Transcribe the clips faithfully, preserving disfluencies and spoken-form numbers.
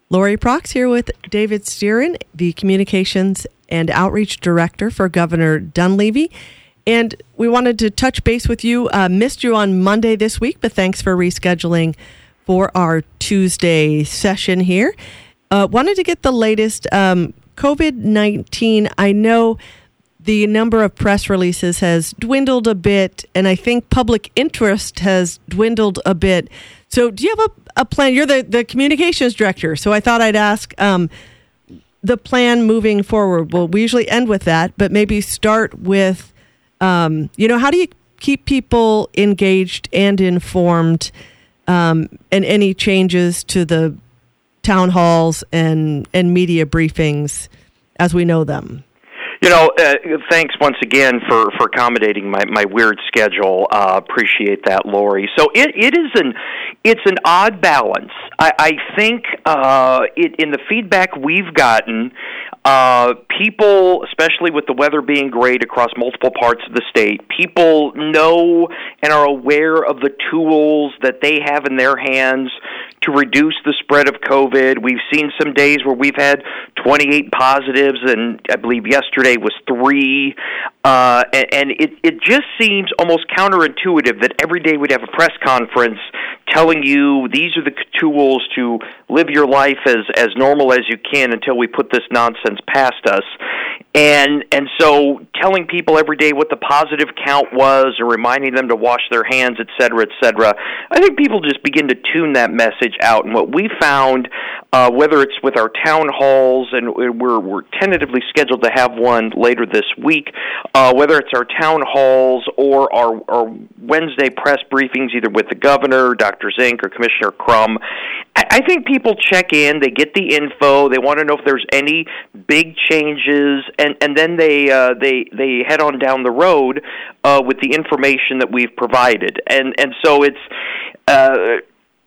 Lori Prox here with David Steeren, the Communications and Outreach Director for Governor Dunleavy. And we wanted to touch base with you. Uh, missed you on Monday this week, but thanks for rescheduling for our Tuesday session here. Uh, wanted to get the latest um, COVID nineteen. I know the number of press releases has dwindled a bit, and I think public interest has dwindled a bit. So do you have a, a plan? You're the, the communications director, so I thought I'd ask um, the plan moving forward. Well, we usually end with that, but maybe start with, um, you know, how do you keep people engaged and informed, um, and any changes to the town halls and, and media briefings as we know them? You know, uh, thanks once again for, for accommodating my, my weird schedule. Uh, appreciate that, Lori. So it, it is an it's an odd balance. I, I think uh, it, in the feedback we've gotten, uh, people, especially with the weather being great across multiple parts of the state, people know and are aware of the tools that they have in their hands to reduce the spread of COVID. We've seen some days where we've had twenty-eight positives, and I believe yesterday was three. Uh, and and it, it just seems almost counterintuitive that every day we'd have a press conference telling you these are the tools to live your life as, as normal as you can until we put this nonsense past us. And and so telling people every day what the positive count was or reminding them to wash their hands, et cetera, et cetera, I think people just begin to tune that message out. And what we found, uh, whether it's with our town halls, and we're, we're tentatively scheduled to have one later this week, uh, whether it's our town halls or our, our Wednesday press briefings, either with the governor, Doctor Zink, or Commissioner Crum, I, I think people check in, they get the info, they want to know if there's any big changes, and, and then they uh, they they head on down the road uh, with the information that we've provided. And and so it's uh,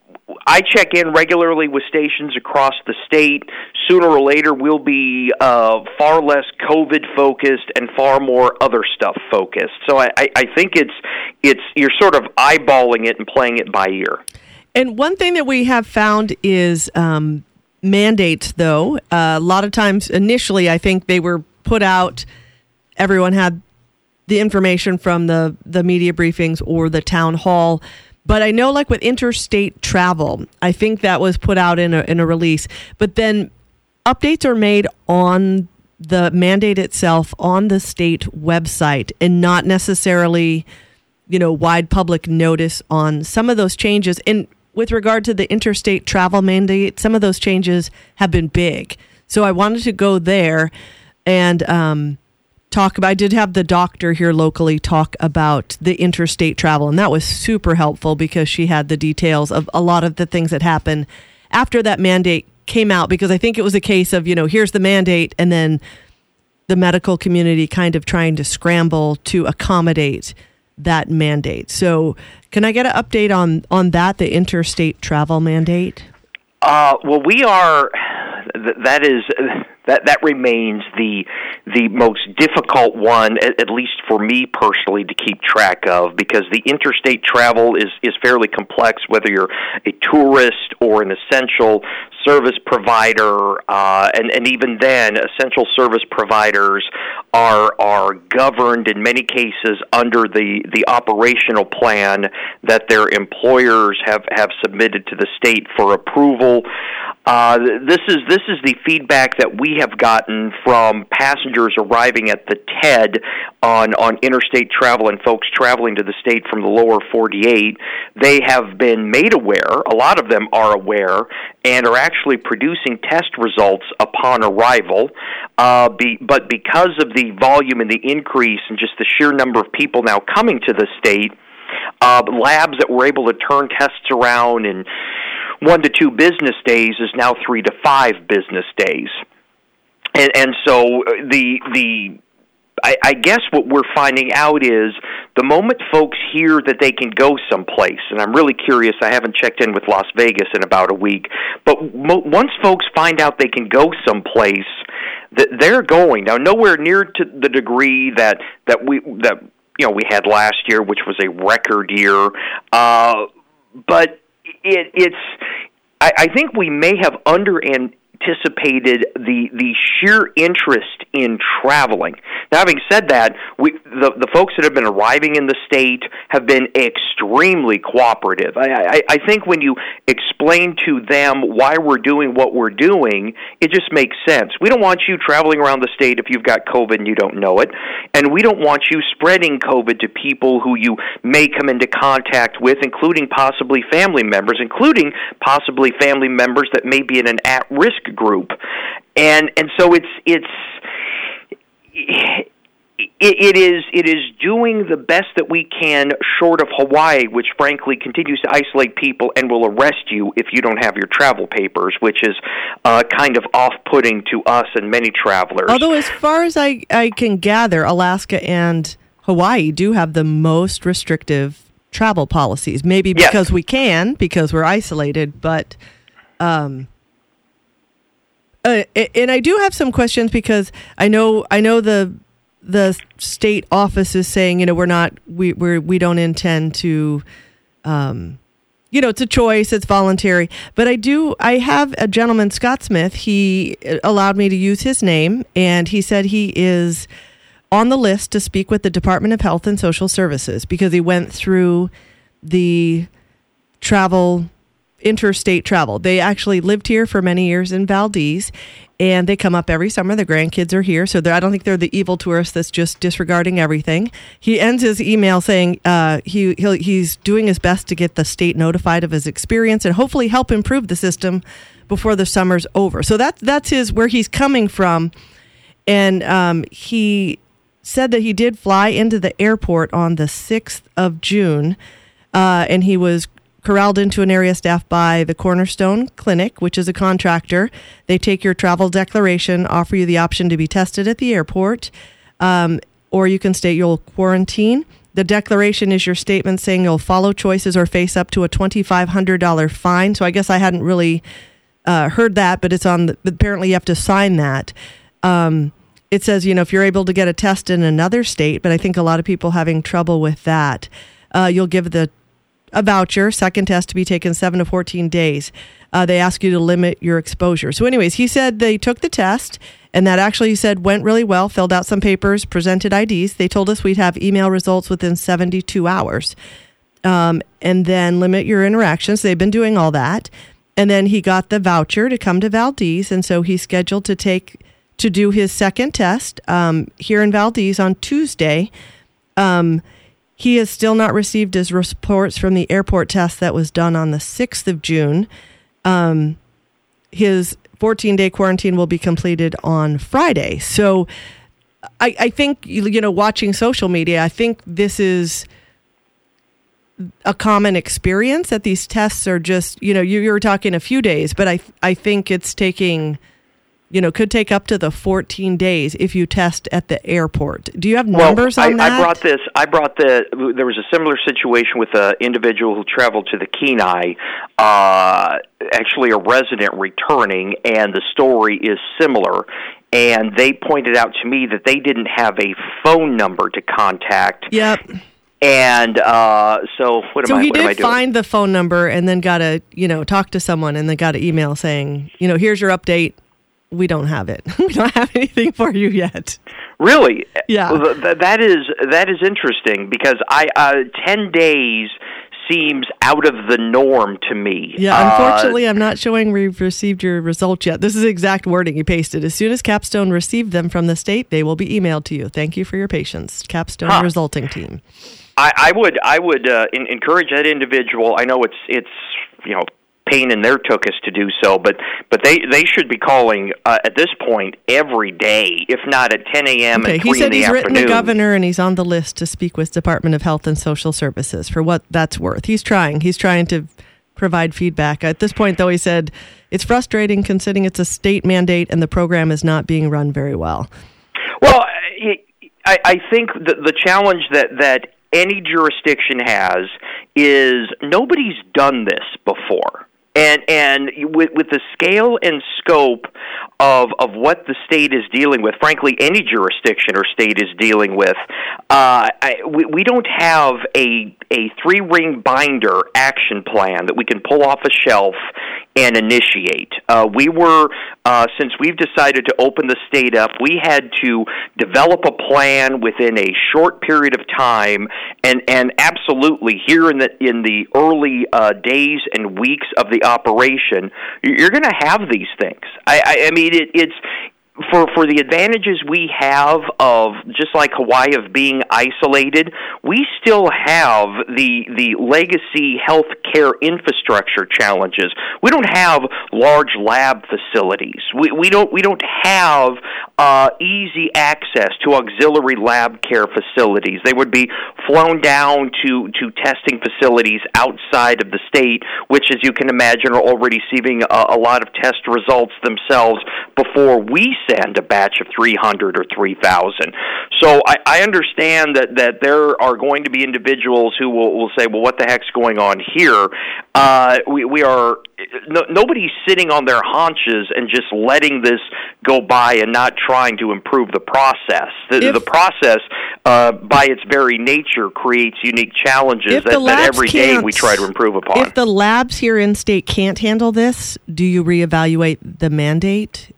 I check in regularly with stations across the state. Sooner or later, we'll be uh, far less COVID-focused and far more other stuff focused. So I, I think it's it's you're sort of eyeballing it and playing it by ear. And one thing that we have found is um, mandates, though. Uh, a lot of times, initially, I think they were put out, everyone had the information from the, the media briefings or the town hall. But I know, like with interstate travel, I think that was put out in a in a release. But then updates are made on the mandate itself on the state website, and not necessarily, you know, wide public notice on some of those changes. And with regard to the interstate travel mandate, some of those changes have been big. So I wanted to go there and um, talk about, I did have the doctor here locally talk about the interstate travel, and that was super helpful because she had the details of a lot of the things that happened after that mandate came out, because I think it was a case of, you know, here's the mandate, and then the medical community kind of trying to scramble to accommodate that mandate. So can I get an update on, on that, the interstate travel mandate? Uh, well, we are, that is... That that remains the the most difficult one, at, at least for me personally, to keep track of, because the interstate travel is, is fairly complex, whether you're a tourist or an essential service provider, uh, and, and even then, essential service providers are are governed in many cases under the, the operational plan that their employers have, have submitted to the state for approval. Uh, this is this is the feedback that we have gotten from passengers arriving at the T E D on, on interstate travel and folks traveling to the state from the lower forty-eight. They have been made aware, a lot of them are aware, and are actually producing test results upon arrival. Uh, be, but because of the volume and the increase and just the sheer number of people now coming to the state, uh, labs that were able to turn tests around in one to two business days is now three to five business days. And, and so the the I, I guess what we're finding out is the moment folks hear that they can go someplace, and I'm really curious, I haven't checked in with Las Vegas in about a week, but mo- once folks find out they can go someplace, that they're going. Now, nowhere near to the degree that, that we that you know we had last year, which was a record year, uh, but It, it's I, I think we may have under anticipated the the sheer interest in traveling. Now, having said that, we the, the folks that have been arriving in the state have been extremely cooperative. I, I, I think when you explain to them why we're doing what we're doing, it just makes sense. We don't want you traveling around the state if you've got COVID and you don't know it, and we don't want you spreading COVID to people who you may come into contact with, including possibly family members, including possibly family members that may be in an at-risk group. And and so it's it's it, it is it is doing the best that we can short of Hawaii, which frankly continues to isolate people and will arrest you if you don't have your travel papers, which is uh, kind of off-putting to us and many travelers. Although as far as I, I can gather, Alaska and Hawaii do have the most restrictive travel policies. Maybe because yes. we can, because we're isolated, but um Uh, and I do have some questions because I know I know the the state office is saying, you know, we're not we we we don't intend to, um, you know, it's a choice, it's voluntary. But I do I have a gentleman, Scott Smith. He allowed me to use his name, and he said he is on the list to speak with the Department of Health and Social Services because he went through the travel. interstate travel. They actually lived here for many years in Valdez, and they come up every summer. The grandkids are here, so I don't think they're the evil tourist that's just disregarding everything. He ends his email saying uh, he he'll, he's doing his best to get the state notified of his experience and hopefully help improve the system before the summer's over. So that that's his where he's coming from, and um, he said that he did fly into the airport on the sixth of June, uh, and he was corralled into an area staffed by the Cornerstone Clinic, which is a contractor. They take your travel declaration, offer you the option to be tested at the airport, um, or you can state you'll quarantine. The declaration is your statement saying you'll follow choices or face up to a twenty-five hundred dollars fine. So I guess I hadn't really uh, heard that, but it's on. The, apparently you have to sign that. Um, it says, you know, if you're able to get a test in another state, but I think a lot of people having trouble with that, uh, you'll give the a voucher, second test to be taken seven to fourteen days. Uh, they ask you to limit your exposure. So anyways, he said they took the test, and that actually, he said, went really well, filled out some papers, presented I Ds. They told us we'd have email results within seventy-two hours. Um, and then limit your interactions. They've been doing all that. And then he got the voucher to come to Valdez, and so he's scheduled to take, to do his second test um, here in Valdez on Tuesday. Um He has still not received his reports from the airport test that was done on the sixth of June. Um, his fourteen-day quarantine will be completed on Friday. So I, I think, you know, watching social media, I think this is a common experience that these tests are just, you know, you, you were talking a few days, but I I think it's taking... you know, could take up to the fourteen days if you test at the airport. Do you have numbers well, I, on that? I brought this. I brought the. There was a similar situation with an individual who traveled to the Kenai, uh, actually a resident returning, and the story is similar. And they pointed out to me that they didn't have a phone number to contact. Yep. And uh, so what am so I? he what am I did doing? find the phone number and then got to, you know, talk to someone and then got an email saying, you know, here's your update. We don't have it. We don't have anything for you yet. Really? Yeah. Well, th- that is that is interesting because I uh, ten days seems out of the norm to me. Yeah. Unfortunately, uh, I'm not showing we've received your results yet. This is exact wording he pasted. As soon as Capstone received them from the state, they will be emailed to you. Thank you for your patience, Capstone huh. Resulting Team. I, I would I would uh, in, encourage that individual. I know it's it's you know. pain in their tuchus to do so, but but they, they should be calling uh, at this point every day, if not at ten a.m. Okay, and he three said in the he's afternoon. written the governor and he's on the list to speak with Department of Health and Social Services for what that's worth. He's trying. He's trying to provide feedback. At this point, though, he said it's frustrating considering it's a state mandate and the program is not being run very well. Well, I, I think the, the challenge that, that any jurisdiction has is nobody's done this before. And and with with the scale and scope of of what the state is dealing with, frankly, any jurisdiction or state is dealing with, uh, I, we we don't have a a three ring binder action plan that we can pull off a shelf and initiate. Uh, we were, uh, since we've decided to open the state up, we had to develop a plan within a short period of time, and, and absolutely here in the in the early uh, days and weeks of the operation, you're going to have these things. I, I, I mean, it, it's. For for the advantages we have of, just like Hawaii, of being isolated, we still have the the legacy healthcare infrastructure challenges. We don't have large lab facilities. We we don't we don't have uh, easy access to auxiliary lab care facilities. They would be flown down to to testing facilities outside of the state, which, as you can imagine, are already receiving a, a lot of test results themselves before we send a batch of three hundred or three thousand. So I, I understand that, that there are going to be individuals who will, will say, well, what the heck's going on here? Uh, we, we are, no, nobody's sitting on their haunches and just letting this go by and not trying to improve the process. The, if, the process, uh, by its very nature, creates unique challenges that, that every day we try to improve upon. If the labs here in state can't handle this, do you reevaluate the mandate?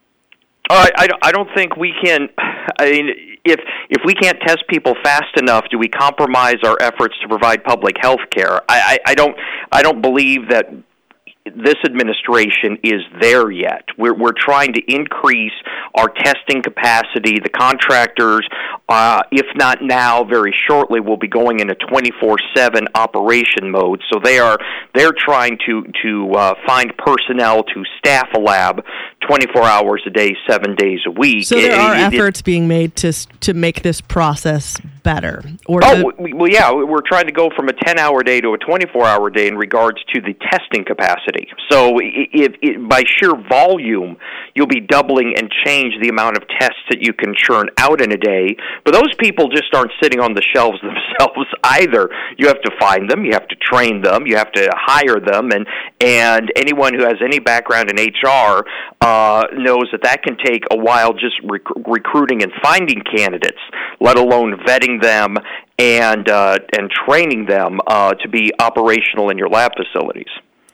Uh, I, I don't think we can. I mean, if if we can't test people fast enough, do we compromise our efforts to provide public health care? I, I, I don't. I don't believe that this administration is there yet. We're we're trying to increase our testing capacity. The contractors, uh, if not now, very shortly, will be going into twenty-four seven operation mode. So they are they're trying to to uh, find personnel to staff a lab twenty-four hours a day, seven days a week. So there it, are it, efforts it, being made to to make this process better. Or oh, to, well, yeah, we're trying to go from a ten-hour day to a twenty-four hour day in regards to the testing capacity. So if, if by sheer volume, you'll be doubling and change the amount of tests that you can churn out in a day. But those people just aren't sitting on the shelves themselves either. You have to find them, you have to train them, you have to hire them, and and anyone who has any background in H R uh, knows that that can take a while just rec- recruiting and finding candidates, let alone vetting them and uh, and training them uh, to be operational in your lab facilities.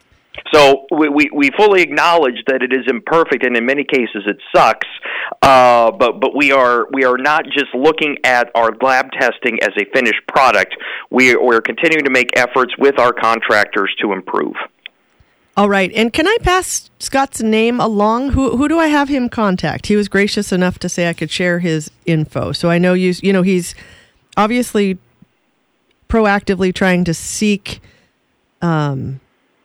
So we, we, we fully acknowledge that it is imperfect, and in many cases it sucks. Uh, but but we are we are not just looking at our lab testing as a finished product. We we're continuing to make efforts with our contractors to improve. All right, and can I pass Scott's name along? Who who do I have him contact? He was gracious enough to say I could share his info. So I know you you know he's obviously proactively trying to seek. Um,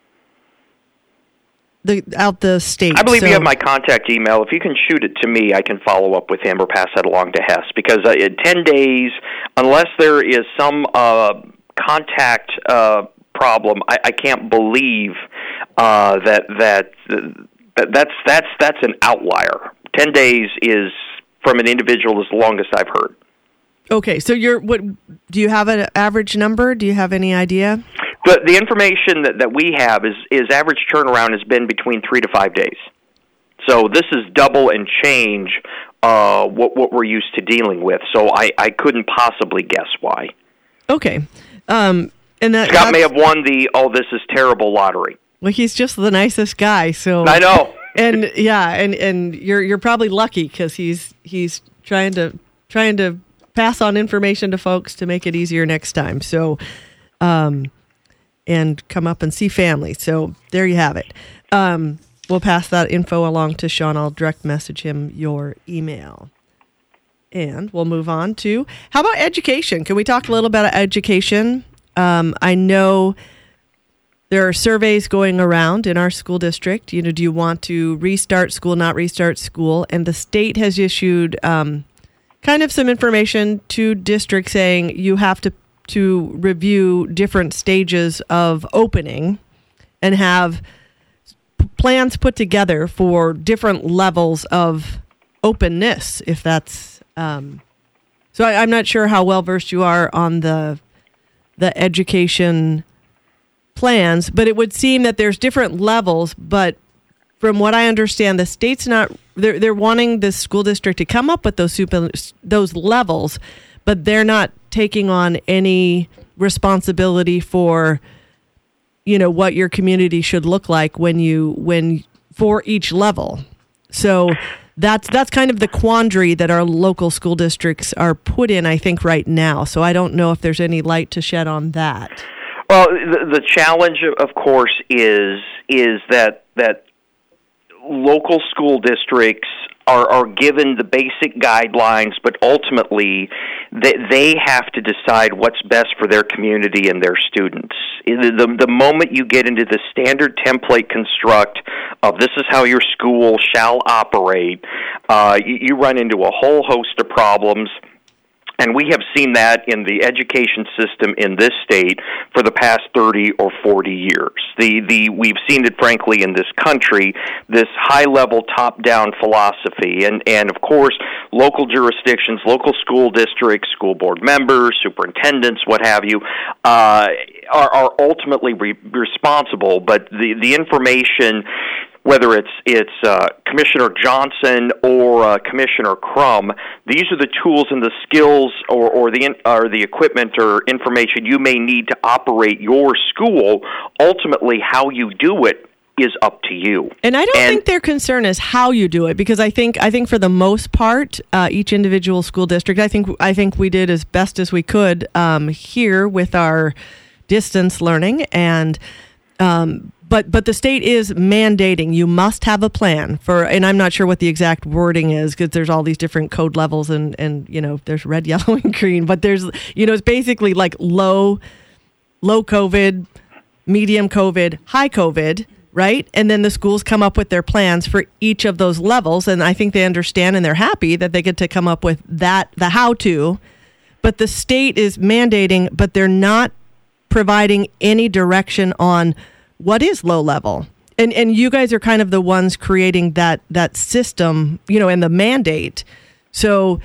The, out the state. I believe so. you have my contact email. If you can shoot it to me, I can follow up with him or pass that along to Hess. Because uh, in ten days, unless there is some uh, contact uh, problem, I, I can't believe uh, that that that that's that's that's an outlier. Ten days is, from an individual, is the longest I've heard. Okay, so you're what? Do you have an average number? Do you have any idea? But the information that, that we have is, is average turnaround has been between three to five days. So this is double and change uh, what what we're used to dealing with. So I, I couldn't possibly guess why. Okay. Um, and that, Scott may have won the, oh, this is terrible lottery. Well, he's just the nicest guy. So I know. And yeah, and, and you're you're probably lucky because he's he's trying to trying to pass on information to folks to make it easier next time. So, um, and come up and see family. So there you have it. Um, we'll pass that info along to Sean. I'll direct message him your email. And we'll move on to, how about education? Can we talk a little about education? Um, I know there are surveys going around in our school district. You know, do you want to restart school, not restart school? And the state has issued um, kind of some information to districts saying you have to to review different stages of opening and have p- plans put together for different levels of openness, if that's... Um, so I, I'm not sure how well-versed you are on the the education plans, but it would seem that there's different levels, but from what I understand, the state's not... They're, they're wanting the school district to come up with those super, those levels, but they're not taking on any responsibility for you know, what your community should look like when you when for each level. So that's that's kind of the quandary that our local school districts are put in, I think, right now. So I don't know if there's any light to shed on that. Well, the, the challenge, of course, is is that that local school districts are, are given the basic guidelines, but ultimately they, they have to decide what's best for their community and their students. The, the, the moment you get into the standard template construct of this is how your school shall operate, uh, you, you run into a whole host of problems. And we have seen that in the education system in this state for the past thirty or forty years. The the we've seen it, frankly, in this country, this high-level top-down philosophy. And, and, of course, local jurisdictions, local school districts, school board members, superintendents, what have you, uh, are, are ultimately re- responsible. But the, the information, whether it's it's uh, Commissioner Johnson or uh, Commissioner Crum, these are the tools and the skills or, or the in, or the equipment or information you may need to operate your school. Ultimately, how you do it is up to you. And I don't and, think their concern is how you do it, because I think I think for the most part, uh, each individual school district, I think I think we did as best as we could um, here with our distance learning and. Um, But but the state is mandating you must have a plan for, and I'm not sure what the exact wording is because there's all these different code levels and, and you know there's red, yellow, and green. But there's you know it's basically like low, low COVID, medium COVID, high COVID, right? And then the schools come up with their plans for each of those levels, and I think they understand and they're happy that they get to come up with that the how to. But the state is mandating, but they're not providing any direction on what is low level. And and you guys are kind of the ones creating that that system, you know, and the mandate. So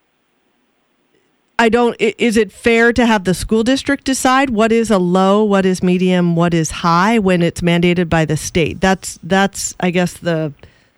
I don't, is it fair to have the school district decide what is a low, what is medium, what is high when it's mandated by the state? That's, that's I guess, the...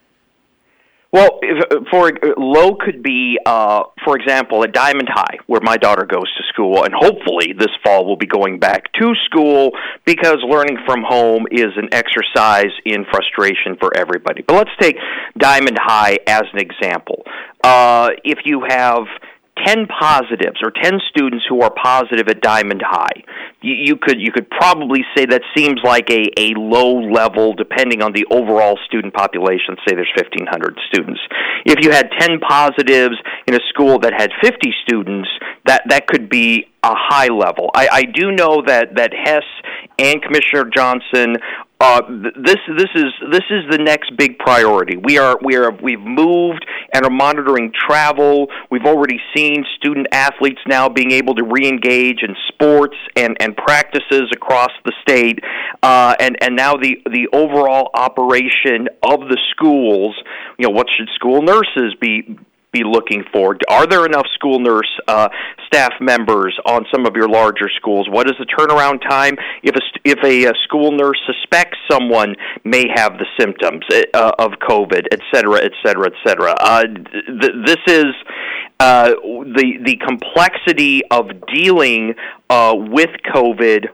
Well, if, for low could be, uh, for example, at Diamond High, where my daughter goes to school, and hopefully this fall will be going back to school because learning from home is an exercise in frustration for everybody. But let's take Diamond High as an example. Uh, if you have ten positives or ten students who are positive at Diamond High, you, you could you could probably say that seems like a, a low level, depending on the overall student population. Say there's fifteen hundred students. If you had ten positives in a school that had fifty students, that, that could be a high level. I, I do know that, that Hess and Commissioner Johnson, Uh, this this is this is the next big priority. We are we are we've moved and are monitoring travel. We've already seen student athletes now being able to re-engage in sports and, and practices across the state, uh, and and now the the overall operation of the schools. You know, what should school nurses be? be looking for? Are there enough school nurse uh, staff members on some of your larger schools? What is the turnaround time if a, if a, a school nurse suspects someone may have the symptoms uh, of COVID, et cetera, et cetera, et cetera? Uh, th- this is uh, the the complexity of dealing uh, with COVID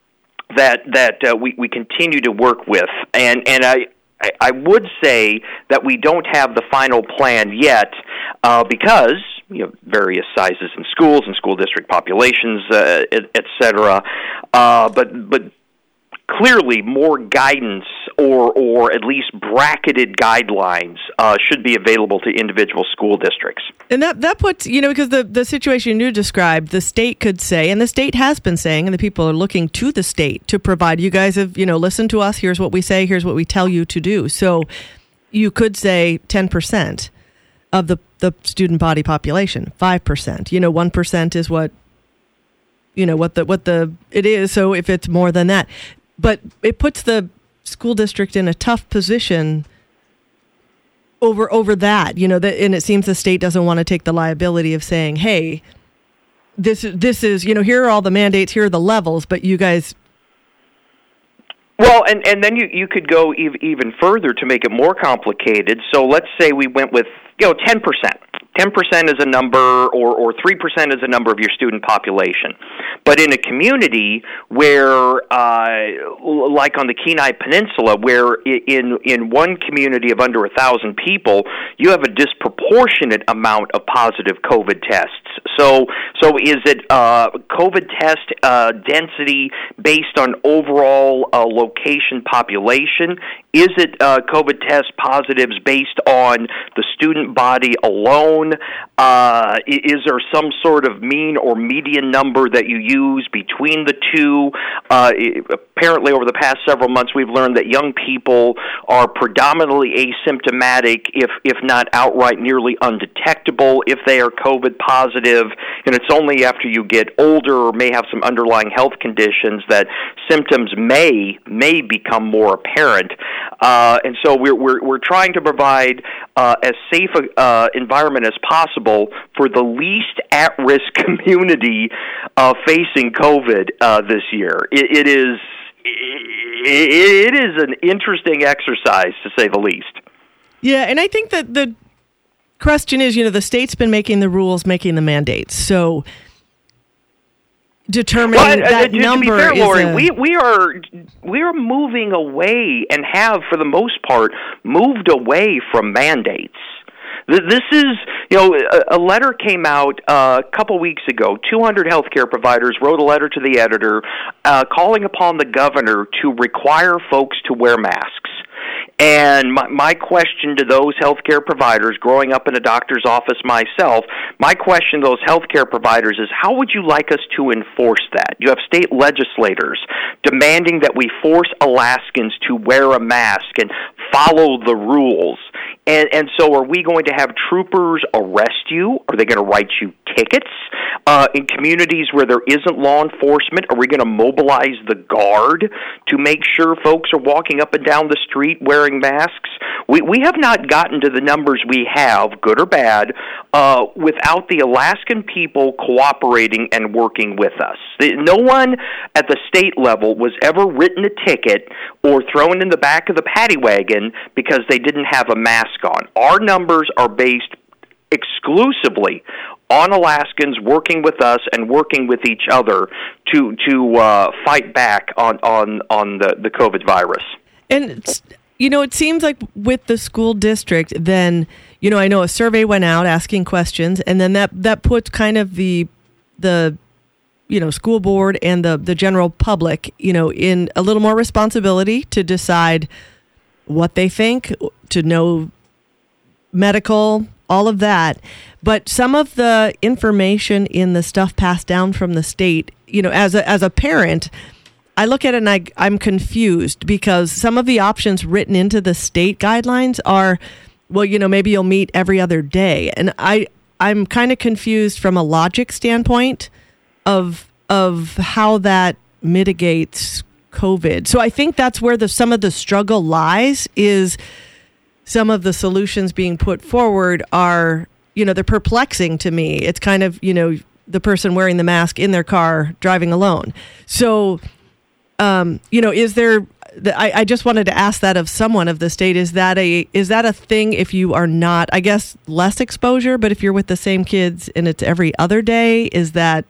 that that uh, we we continue to work with, and and I. I would say that we don't have the final plan yet uh, because, you know, various sizes in schools and school district populations, uh, et, et cetera. Uh, but but clearly more guidance or or at least bracketed guidelines uh, should be available to individual school districts. And that, that puts, you know, because the, the situation you described, the state could say, and the state has been saying, and the people are looking to the state to provide, you guys have, you know, listened to us, here's what we say, here's what we tell you to do. So you could say ten percent of the, the student body population, five percent. You know, one percent is what, you know, what the, what the, it is. So if it's more than that. But it puts the school district in a tough position over over that, you know, that, and it seems the state doesn't want to take the liability of saying, hey, this is, this is, you know, here are all the mandates, here are the levels, but you guys. Well, and, and then you, you could go ev- even further to make it more complicated. So let's say we went with, you know, ten percent. ten percent is a number, or, or three percent is a number of your student population. But in a community where, uh, like on the Kenai Peninsula, where in in one community of under one thousand people, you have a disproportionate amount of positive COVID tests. So, so is it uh, COVID test uh, density based on overall uh, location population? Is it uh, COVID test positives based on the student body alone? Uh, is there some sort of mean or median number that you use between the two? Uh, apparently, over the past several months, we've learned that young people are predominantly asymptomatic, if if not outright nearly undetectable, if they are COVID positive. And it's only after you get older or may have some underlying health conditions that symptoms may may become more apparent. Uh, and so we're we're we're trying to provide uh, as safe a uh, environment as possible for the least at-risk community uh, facing COVID uh, this year. It, it is it, it is an interesting exercise, to say the least. Yeah, and I think that the question is, you know, the state's been making the rules, making the mandates, so determining well, uh, that to, number to be fair, is Lori, a... we we are we are moving away and have, for the most part, moved away from mandates. This is, you know, a letter came out uh, a couple weeks ago. two hundred healthcare providers wrote a letter to the editor uh, calling upon the governor to require folks to wear masks. And my, my question to those healthcare providers, growing up in a doctor's office myself, my question to those healthcare providers is, how would you like us to enforce that? You have state legislators demanding that we force Alaskans to wear a mask and follow the rules. And, and so are we going to have troopers arrest you? Are they going to write you tickets? Uh, in communities where there isn't law enforcement, are we going to mobilize the guard to make sure folks are walking up and down the street wearing masks? We we have not gotten to the numbers we have, good or bad, uh, without the Alaskan people cooperating and working with us. No one at the state level was ever written a ticket or thrown in the back of the paddy wagon because they didn't have a mask on. Our numbers are based exclusively on Alaskans working with us and working with each other to to uh, fight back on, on, on the, the COVID virus. And, you know, it seems like with the school district, then, you know, I know a survey went out asking questions, and then that, that puts kind of the, the you know, school board and the, the general public, you know, in a little more responsibility to decide what they think, to know medical, all of that. But some of the information in the stuff passed down from the state, you know, as a, as a parent, I look at it and I, I'm confused because some of the options written into the state guidelines are, well, you know, maybe you'll meet every other day. And I, I'm kind of confused from a logic standpoint of of how that mitigates COVID. So I think that's where the some of the struggle lies, is some of the solutions being put forward are, you know, they're perplexing to me. It's kind of, you know, the person wearing the mask in their car driving alone. So, um, you know, is there, I, I just wanted to ask that of someone of the state, is that a, is that a thing if you are not, I guess, less exposure, but if you're with the same kids and it's every other day, is that,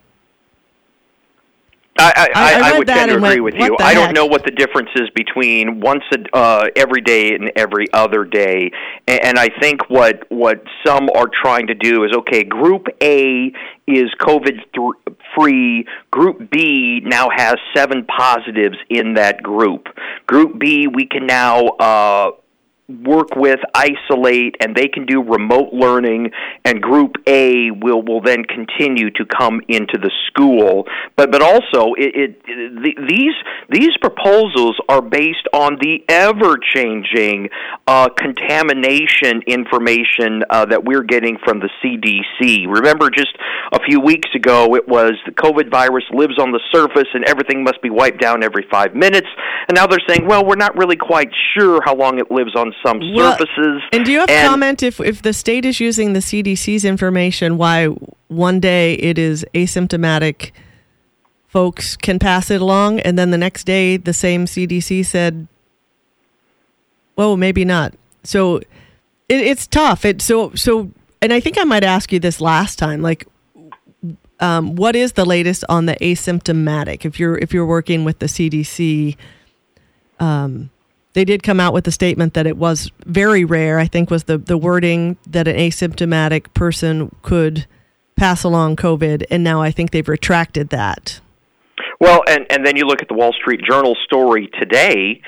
I, I, I, I would tend to agree went, with you. I heck? don't know what the difference is between once a, uh, every day and every other day, and, and I think what what some are trying to do is, okay, Group A is COVID free. Group B now has seven positives in that group. Group B, we can now uh, work with, isolate, and they can do remote learning, and Group A will, will then continue to come into the school. But but also, it, it the, these these proposals are based on the ever-changing uh, contamination information uh, that we're getting from the C D C. Remember, just a few weeks ago, it was the COVID virus lives on the surface and everything must be wiped down every five minutes. And now they're saying, well, we're not really quite sure how long it lives on some well, surfaces. And do you have and, comment if, if the state is using the C D C's information, why one day it is asymptomatic folks can pass it along, and then the next day the same C D C said, well, maybe not. So it, it's tough. It, so so and I think I might ask you this last time, like, um, what is the latest on the asymptomatic? If you're if you're working with the C D C, um, they did come out with a statement that it was very rare. I think was the the wording that an asymptomatic person could pass along COVID, and now I think they've retracted that. Well, and, and then you look at the Wall Street Journal story today,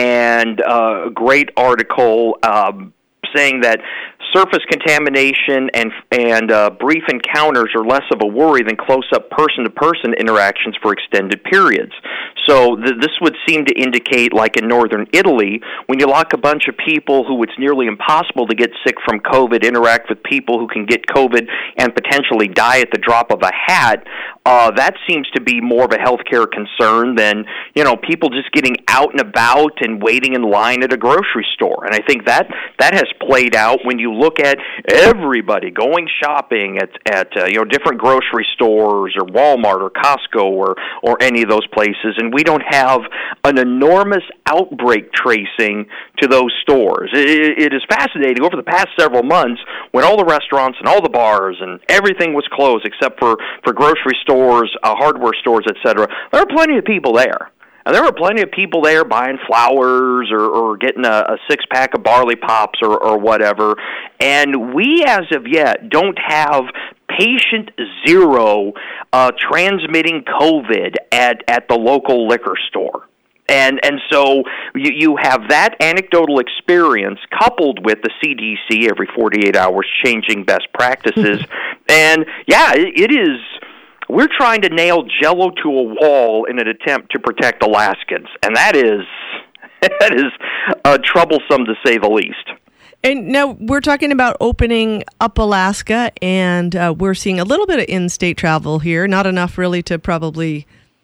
and uh, a great article um, saying that surface contamination and and uh, brief encounters are less of a worry than close-up person-to-person interactions for extended periods. So th- this would seem to indicate, like in northern Italy, when you lock a bunch of people who it's nearly impossible to get sick from COVID, interact with people who can get COVID and potentially die at the drop of a hat, uh, that seems to be more of a healthcare concern than, you know, people just getting out and about and waiting in line at a grocery store. And I think that that has played out when you look at everybody going shopping at at uh, you know different grocery stores or Walmart or Costco or or any of those places, and we don't have an enormous outbreak tracing to those stores. It, it is fascinating. Over the past several months, when all the restaurants and all the bars and everything was closed except for for grocery stores, uh, hardware stores, et cetera, there were plenty of people there. And there were plenty of people there buying flowers or, or getting a, a six-pack of barley pops or, or whatever. And we, as of yet, don't have patient zero uh, transmitting COVID at, at the local liquor store. And and so you, you have that anecdotal experience coupled with the C D C every forty-eight hours changing best practices. And, yeah, it, it is... We're trying to nail Jell-O to a wall in an attempt to protect Alaskans, and that is that is uh, troublesome to say the least. And now we're talking about opening up Alaska, and uh, we're seeing a little bit of in-state travel here. Not enough, really, to probably,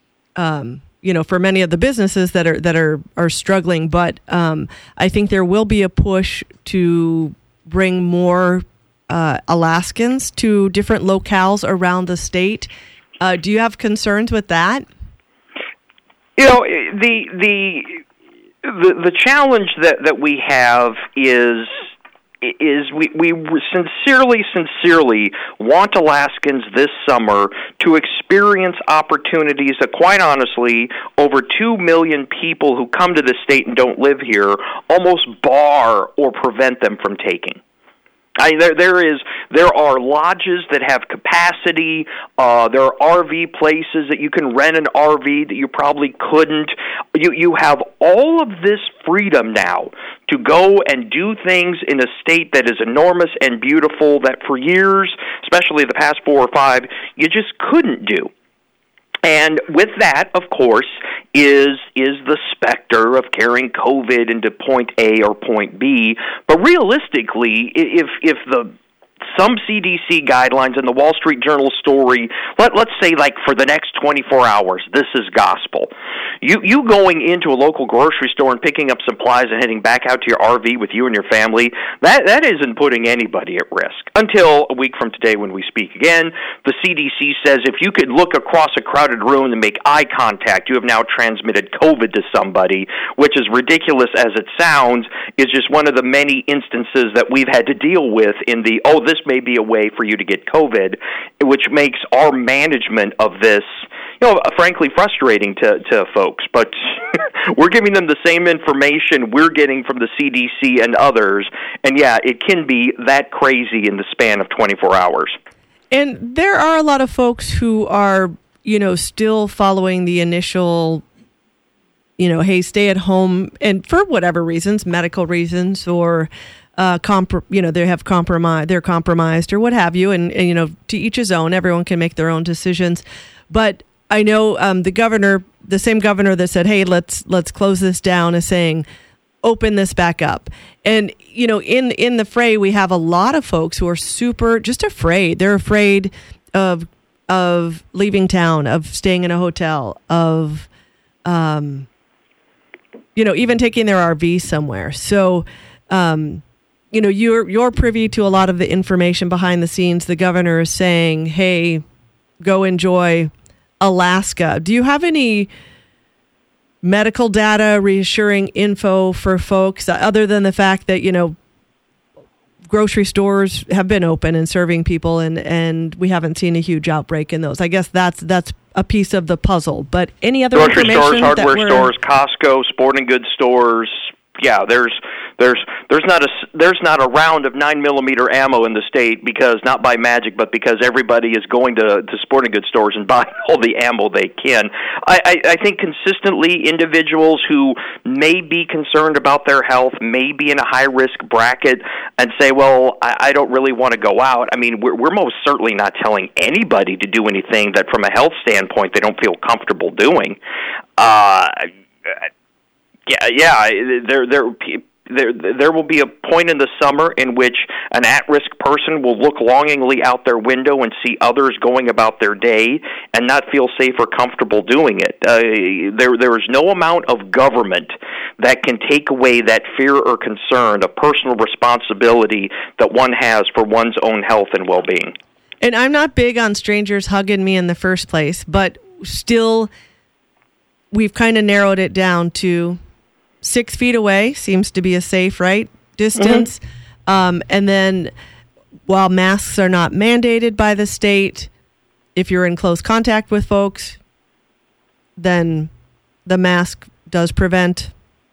um, you know, for many of the businesses that are that are are struggling. But um, I think there will be a push to bring more uh, Alaskans to different locales around the state. Uh, do you have concerns with that? You know, the the the, the challenge that, that we have is is we, we sincerely, sincerely want Alaskans this summer to experience opportunities that, quite honestly, over two million people who come to the state and don't live here almost bar or prevent them from taking. I, there, there is, there are lodges that have capacity. Uh, there are R V places that you can rent an R V that you probably couldn't. You, you have all of this freedom now to go and do things in a state that is enormous and beautiful that for years, especially the past four or five, you just couldn't do. And with that, of course, is is the specter of carrying COVID into point A or point B. But realistically, if if the some C D C guidelines and the Wall Street Journal story, let, let's say like for the next twenty-four hours, this is gospel. You you going into a local grocery store and picking up supplies and heading back out to your R V with you and your family, that, that isn't putting anybody at risk. Until a week from today when we speak again, the C D C says if you could look across a crowded room and make eye contact, you have now transmitted COVID to somebody, which is ridiculous as it sounds, is just one of the many instances that we've had to deal with in the, oh, this may be a way for you to get COVID, which makes our management of this, you know, frankly frustrating to, to folks. But we're giving them the same information we're getting from the C D C and others, and yeah, it can be that crazy in the span of twenty-four hours. And there are a lot of folks who are, you know, still following the initial, you know, hey, stay at home, and for whatever reasons, medical reasons, or uh, comp- you know, they have compromise, they're compromised, or what have you, and, and you know, to each his own. Everyone can make their own decisions. But I know um, the governor, the same governor that said, hey, let's let's close this down, is saying, open this back up. And, you know, in, in the fray, we have a lot of folks who are super just afraid. They're afraid of of leaving town, of staying in a hotel, of, um, you know, even taking their R V somewhere. So, um, you know, you're you're privy to a lot of the information behind the scenes. The governor is saying, hey, go enjoy Alaska. Do you have any medical data, reassuring info for folks, other than the fact that, you know, grocery stores have been open and serving people, and, and we haven't seen a huge outbreak in those. I guess that's that's a piece of the puzzle. But any other grocery information stores, hardware that stores, Costco, sporting goods stores. Yeah, there's there's there's not a there's not a round of nine millimeter ammo in the state, because not by magic, but because everybody is going to, to sporting goods stores and buying all the ammo they can. I, I, I think consistently individuals who may be concerned about their health, may be in a high risk bracket, and say, well, I, I don't really want to go out. I mean, we're, we're most certainly not telling anybody to do anything that, from a health standpoint, they don't feel comfortable doing. Uh, Yeah, yeah. There, there, there, there will be a point in the summer in which an at-risk person will look longingly out their window and see others going about their day and not feel safe or comfortable doing it. Uh, there, there is no amount of government that can take away that fear or concern, a personal responsibility that one has for one's own health and well-being. And I'm not big on strangers hugging me in the first place, but still, we've kind of narrowed it down to six feet away seems to be a safe, right, distance. Mm-hmm. Um, and then while masks are not mandated by the state, if you're in close contact with folks, then the mask does prevent.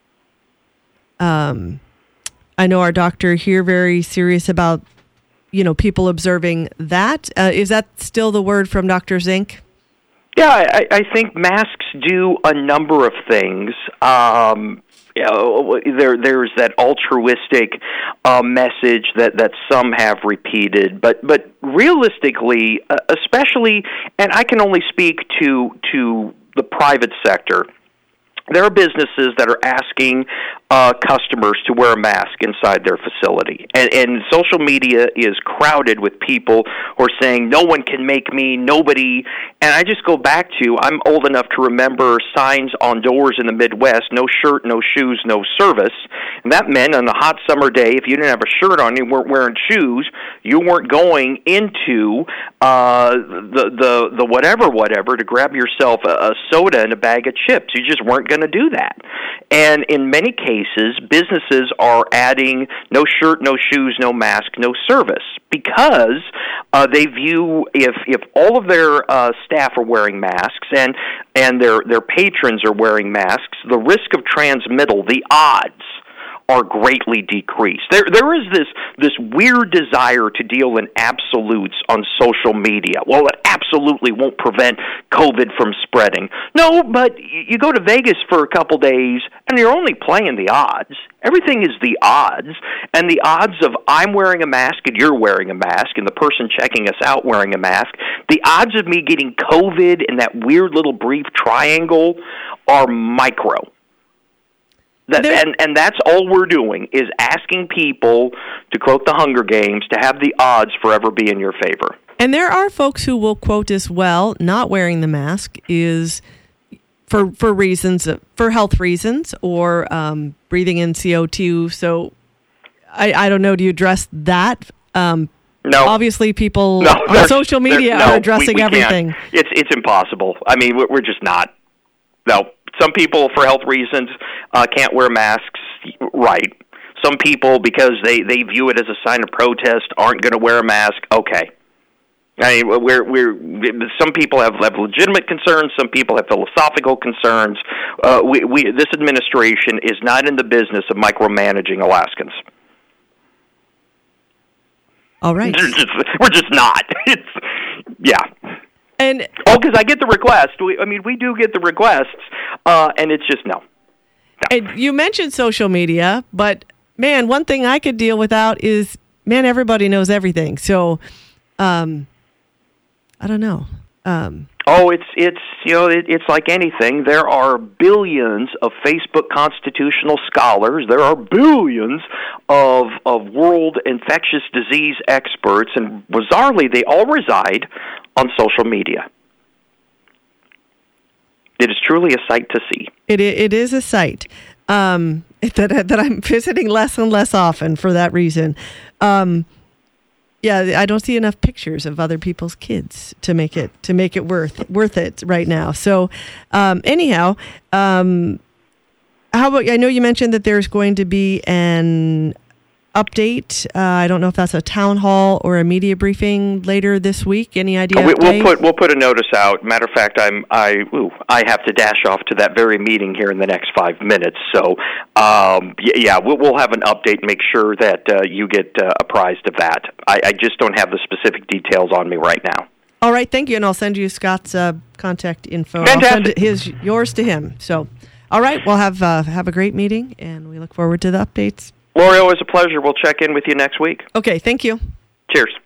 Um, I know our doctor here very serious about, you know, people observing that. Uh, is that still the word from Doctor Zink? Yeah, I, I think masks do a number of things. Um, you know, there, there's that altruistic uh, message that, that some have repeated, but but realistically, uh, especially, and I can only speak to to the private sector. There are businesses that are asking uh, customers to wear a mask inside their facility. And, and social media is crowded with people who are saying, no one can make me, nobody. And I just go back to, I'm old enough to remember signs on doors in the Midwest, no shirt, no shoes, no service. And that meant on a hot summer day, if you didn't have a shirt on, you weren't wearing shoes, you weren't going into uh, the, the, the whatever, whatever, to grab yourself a, a soda and a bag of chips. You just weren't going to do that. And in many cases, businesses are adding no shirt, no shoes, no mask, no service, because uh, they view if if all of their uh, staff are wearing masks and and their their patrons are wearing masks, the risk of transmittal, the odds, are greatly decreased. There, there is this this weird desire to deal in absolutes on social media. Well, it absolutely won't prevent COVID from spreading. No, but you go to Vegas for a couple days, and you're only playing the odds. Everything is the odds, and the odds of I'm wearing a mask and you're wearing a mask, and the person checking us out wearing a mask, the odds of me getting COVID in that weird little brief triangle are micro. That, and, and that's all we're doing, is asking people, to quote the Hunger Games, to have the odds forever be in your favor. And there are folks who will quote as well, not wearing the mask is for for reasons, for health reasons, or um, breathing in C O two. So I, I don't know, do you address that? Um, no. Obviously, people no, on social media no, are addressing we, we everything. Can't. It's, it's impossible. I mean, we're just not. No. Some people, for health reasons, uh, can't wear masks, right. Some people, because they, they view it as a sign of protest, aren't going to wear a mask. Okay. I mean, we're, we're, some people have, have legitimate concerns. Some people have philosophical concerns. Uh, we, we, this administration is not in the business of micromanaging Alaskans. All right. We're just, we're just not. It's, yeah. And oh, because I get the request. We, I mean, we do get the requests, uh, and it's just no. no. And you mentioned social media, but man, one thing I could deal without is, man, everybody knows everything. So, um, I don't know. Um, oh, it's it's you know it, it's like anything. There are billions of Facebook constitutional scholars. There are billions of of world infectious disease experts, and bizarrely, they all reside on social media. It is truly a sight to see. It it is a sight um, that that I'm visiting less and less often for that reason. Um, yeah, I don't see enough pictures of other people's kids to make it to make it worth worth it right now. So, um, anyhow, um, how about? I know you mentioned that there's going to be an update. Uh, I don't know if that's a town hall or a media briefing later this week. Any idea? We, we'll put we'll put a notice out. Matter of fact, I'm I ooh, I have to dash off to that very meeting here in the next five minutes. So um, yeah, we'll, we'll have an update and make sure that uh, you get uh, apprised of that. I, I just don't have the specific details on me right now. All right, thank you, and I'll send you Scott's uh, contact info. Fantastic. I'll send his yours to him. So, all right, we'll have uh, have a great meeting, and we look forward to the updates. Lori, always a pleasure. We'll check in with you next week. Okay, thank you. Cheers.